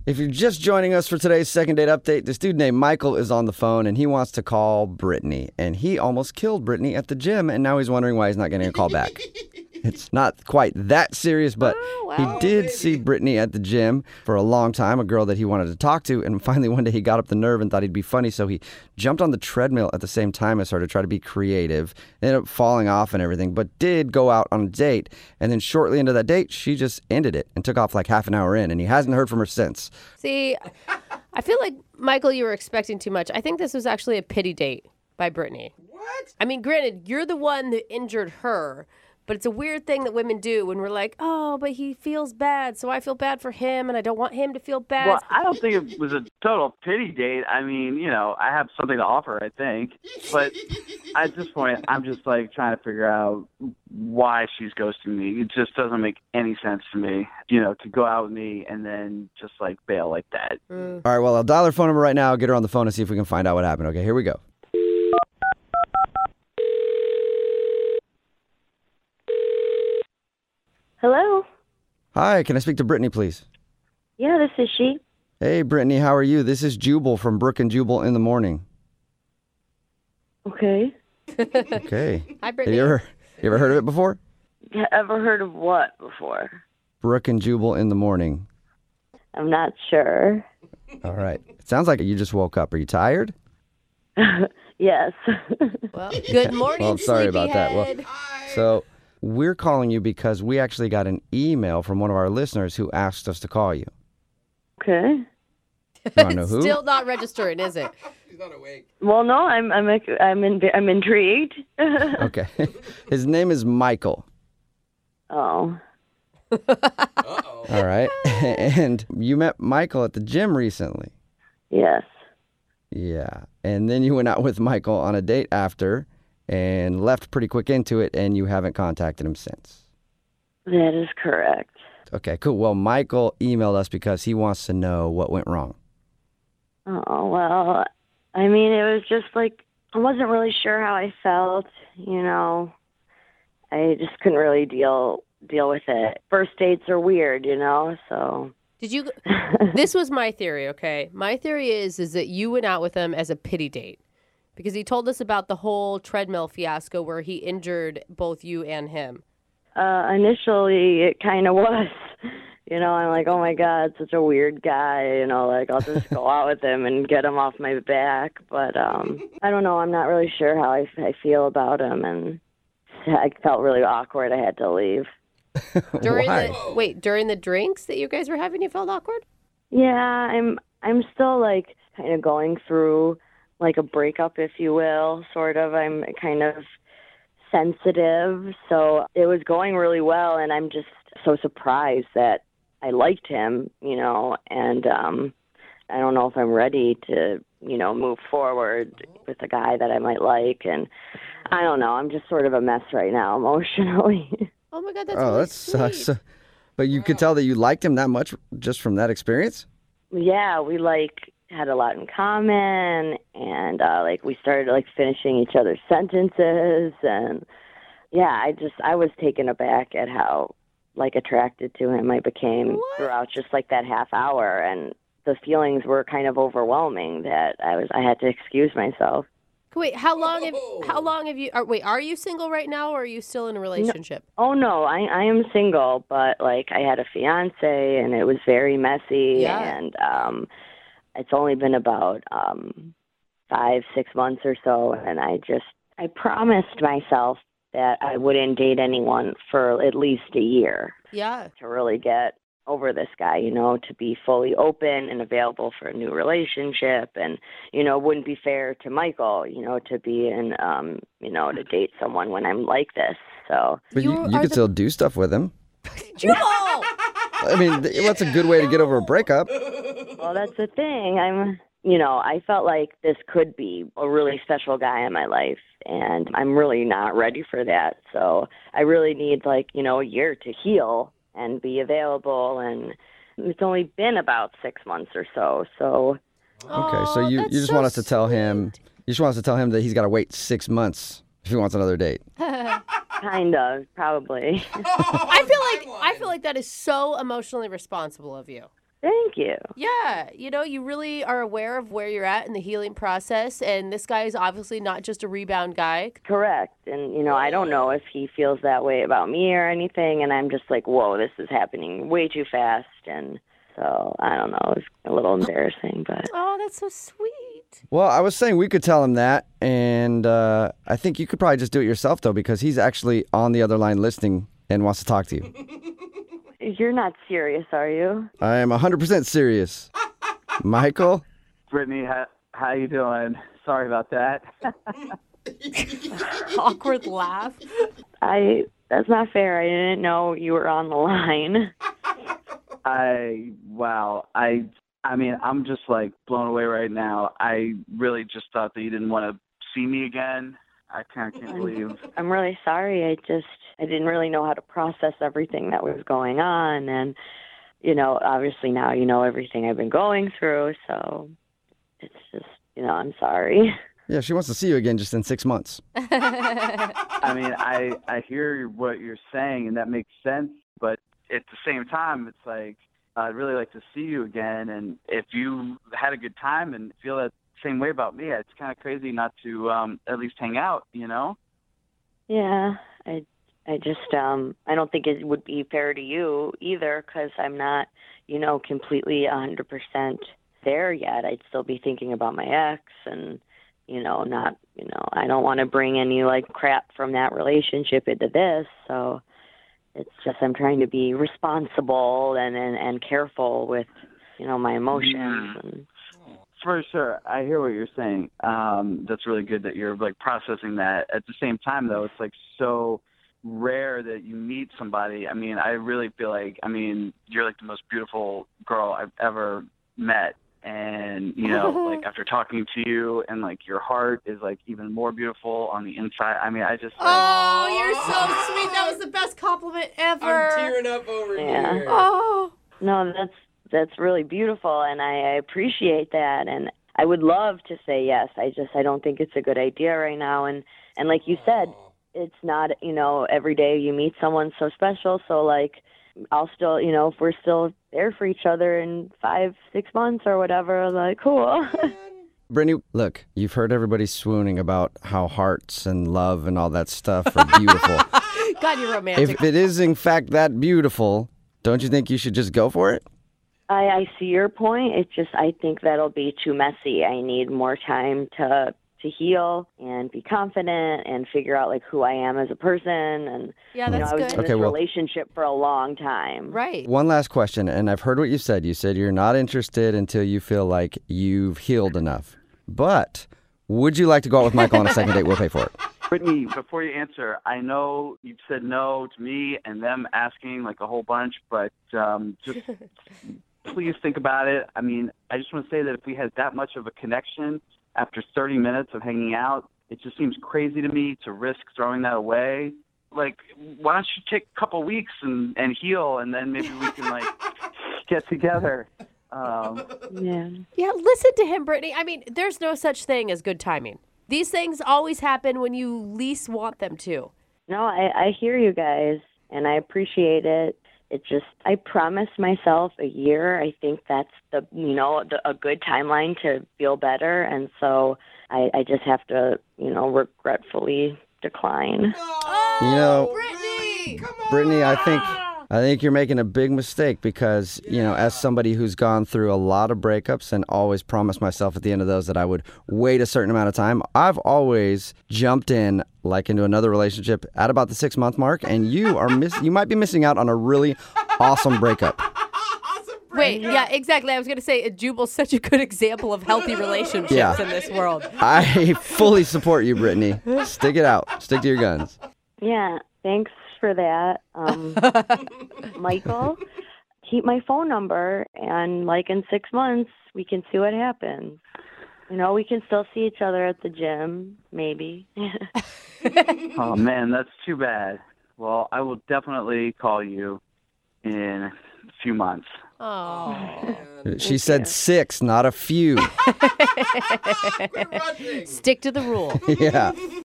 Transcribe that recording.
If you're just joining us for today's second date update, this dude named Michael is on the phone and he wants to call Brittany. And he almost killed Brittany at the gym and now he's wondering why he's not getting a call back. It's not quite that serious, but he did see Brittany at the gym for a long time, a girl that he wanted to talk to. And finally, one day he got up the nerve and thought he'd be funny. So he jumped on the treadmill at the same time as her to try to be creative. Ended up falling off and everything, but did go out on a date. And then shortly into that date, she just ended it and took off like half an hour in. And he hasn't heard from her since. See, I feel like, Michael, you were expecting too much. I think this was actually a pity date by Brittany. What? I mean, granted, you're the one that injured her. But it's a weird thing that women do when we're like, oh, but he feels bad, so I feel bad for him, and I don't want him to feel bad. Well, I don't think it was a total pity date. I mean, I have something to offer, I think. But at this point, I'm just, trying to figure out why she's ghosting me. It just doesn't make any sense to me, to go out with me and then just, bail like that. All right, well, I'll dial her phone number right now, get her on the phone, and see if we can find out what happened. Okay, here we go. Hello? Hi, can I speak to Brittany, please? Yeah, this is she. Hey, Brittany, how are you? This is Jubal from Brook and Jubal in the Morning. Okay. Okay. Hi, Brittany. You ever heard of it before? Ever heard of what before? Brook and Jubal in the Morning. I'm not sure. All right. It sounds like you just woke up. Are you tired? Yes. Well, good morning, Well, I'm sorry about that. Well, sleepyhead. so we're calling you because we actually got an email from one of our listeners who asked us to call you. Okay. You want to know who? Still not registering, is it? She's not awake. Well, no, I'm intrigued. Okay. His name is Michael. Oh. Uh-oh. All right. And you met Michael at the gym recently. Yes. Yeah. And then you went out with Michael on a date after and left pretty quick into it, and you haven't contacted him since. That is correct. Okay, cool. Well, Michael emailed us because he wants to know what went wrong. Oh, well, I mean, it was just I wasn't really sure how I felt, I just couldn't really deal with it. First dates are weird, so. Did you? This was my theory, okay? My theory is that you went out with him as a pity date because he told us about the whole treadmill fiasco where he injured both you and him. Initially, it kind of was. I'm like, oh, my God, such a weird guy. I'll just go out with him and get him off my back. But I don't know. I'm not really sure how I feel about him. And I felt really awkward. I had to leave. Why? During the drinks that you guys were having, you felt awkward? Yeah, I'm still, kind of going through, a breakup, if you will, sort of. I'm kind of sensitive. So it was going really well, and I'm just so surprised that I liked him, and I don't know if I'm ready to, move forward with a guy that I might like. And I don't know. I'm just sort of a mess right now emotionally. Oh, my God, that's Oh, really that sucks. sweet. But you could tell that you liked him that much just from that experience? Yeah, we had a lot in common, and we started finishing each other's sentences, and yeah, I was taken aback at how attracted to him I became throughout just that half hour, and the feelings were kind of overwhelming that I had to excuse myself. Wait, how long have you? Are you single right now, or are you still in a relationship? Oh no, I am single, but I had a fiance, and it was very messy, Yeah. and it's only been about 5-6 months or so, and I promised myself that I wouldn't date anyone for at least a year Yeah. to really get over this guy, to be fully open and available for a new relationship. And, it wouldn't be fair to Michael, to be in, to date someone when I'm like this. So But you could still do stuff with him. Jubal! I mean, what's a good way to get over a breakup? well, that's the thing. I felt like this could be a really special guy in my life, and I'm really not ready for that. So I really need a year to heal and be available, and it's only been about 6 months or so. So Okay, so you just want us to tell him, you just want us to tell him that he's got to wait 6 months if he wants another date. kind of, probably. I feel like that is so emotionally responsible of you. Thank you. Yeah, you really are aware of where you're at in the healing process, and this guy is obviously not just a rebound guy. Correct. And, I don't know if he feels that way about me or anything, and I'm just like, whoa, this is happening way too fast. And so, I don't know, it's a little embarrassing, but... Oh, that's so sweet. Well, I was saying we could tell him that, and I think you could probably just do it yourself, though, because he's actually on the other line listening and wants to talk to you. You're not serious, are you? I am 100% serious. Michael? Brittany, how you doing? Sorry about that. Awkward laugh. That's not fair. I didn't know you were on the line. I mean, I'm just like blown away right now. I really just thought that you didn't want to see me again. I kind of can't believe. I'm really sorry. I didn't really know how to process everything that was going on. And, obviously now you know everything I've been going through. So it's just, I'm sorry. Yeah, she wants to see you again just in 6 months. I mean, I hear what you're saying, and that makes sense. But at the same time, it's like, I'd really like to see you again. And if you had a good time and feel that same way about me, it's kind of crazy not to at least hang out, Yeah, I just, I don't think it would be fair to you either, because I'm not, completely 100% there yet. I'd still be thinking about my ex and, not, I don't want to bring any like crap from that relationship into this. So it's just, I'm trying to be responsible and careful with, my emotions. And, for sure. I hear what you're saying. That's really good that you're like processing that. At the same time, though, it's like so rare that you meet somebody. I mean, I really feel like, you're like the most beautiful girl I've ever met. And, like after talking to you, and like your heart is like even more beautiful on the inside. I mean, I just. Oh, you're so sweet. That was the best compliment ever. I'm tearing up over here. Oh. No, that's really beautiful, and I appreciate that, and I would love to say yes. I don't think it's a good idea right now, and like you said, it's not, every day you meet someone so special, so like I'll still, if we're still there for each other in 5-6 months or whatever, like cool. Brittany, look, you've heard everybody swooning about how hearts and love and all that stuff are beautiful. God, you're romantic. If it is in fact that beautiful, don't you think you should just go for it? I see your point. It's just I think that'll be too messy. I need more time to heal and be confident and figure out like who I am as a person. And yeah, that's I was good. in this relationship for a long time. Right. One last question, and I've heard what you said. You said you're not interested until you feel like you've healed enough. But would you like to go out with Michael on a second date? We'll pay for it. Brittany, before you answer, I know you've said no to me and them asking like a whole bunch, but just please think about it. I mean, I just want to say that if we had that much of a connection after 30 minutes of hanging out, it just seems crazy to me to risk throwing that away. Like, why don't you take a couple weeks and heal, and then maybe we can, like, get together. Yeah, listen to him, Brittany. I mean, there's no such thing as good timing. These things always happen when you least want them to. No, I hear you guys, and I appreciate it. It just, I promised myself a year. I think that's a good timeline to feel better. And so I just have to, regretfully decline. Brittany! Come on! Brittany, I think you're making a big mistake because, as somebody who's gone through a lot of breakups and always promised myself at the end of those that I would wait a certain amount of time, I've always jumped in like into another relationship at about the 6-month mark, and you might be missing out on a really awesome breakup. Wait, yeah, exactly. I was going to say, Jubal's such a good example of healthy relationships in this world. I fully support you, Brittany. Stick it out. Stick to your guns. Yeah, thanks for that. Michael, keep my phone number, and like in 6 months, we can see what happens. We can still see each other at the gym, maybe. Oh, man, that's too bad. Well, I will definitely call you in a few months. Oh. She said 6, not a few. Stick to the rule. Yeah.